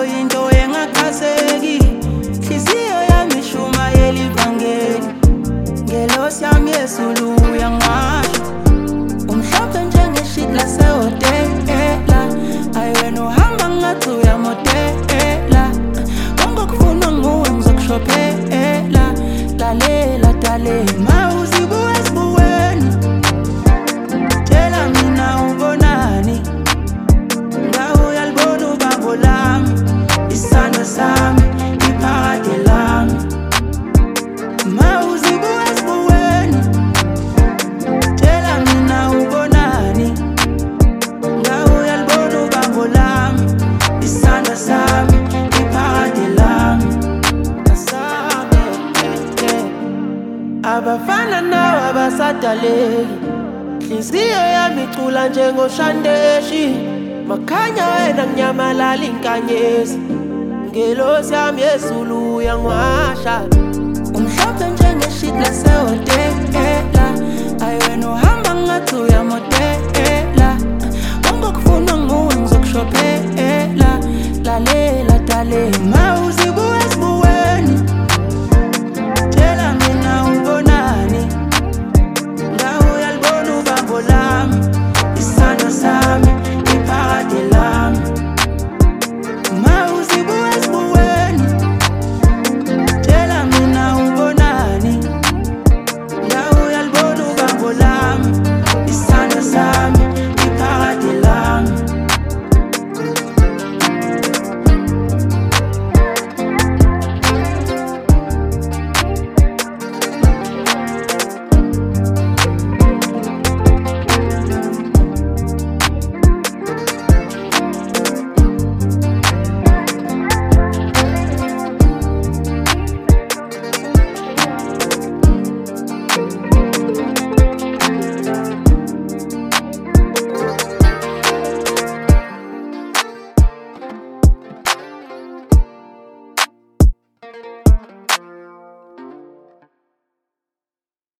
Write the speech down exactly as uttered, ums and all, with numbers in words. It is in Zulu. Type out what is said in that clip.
into engakhazeki, hliziyo yami ishumayela ivangeli. Ngelosi yami yezulu uyangiwasha, umhlophe njengeshit lasehhotela. Ayiwena uhamba ngathi uyamodela, konke okufunwa nguwe ngizokushophela. Lalela talela mawuzibuka esibukweni, tshela mina ubonani. Ngawe uyalibona ubambo lami, isandla sami iphakade lami. Mawuzibuka esibukweni, tshela mina ubonani. Ngawe uyalibona ubambo lami, isandla sami iphakade lami. Abafana nawe abasadaleki, hliziyo yami icula njengoshandeshi. Makhanya wena nginyamalala inkanyezi, ngelosi yami yezulu uyangiwasha. Umhlophe njengeshit lasehhotela, ayiwena uhamba ngathi uyamodela. Konke okufunwa nguwe ngizokushophela. Lalela talela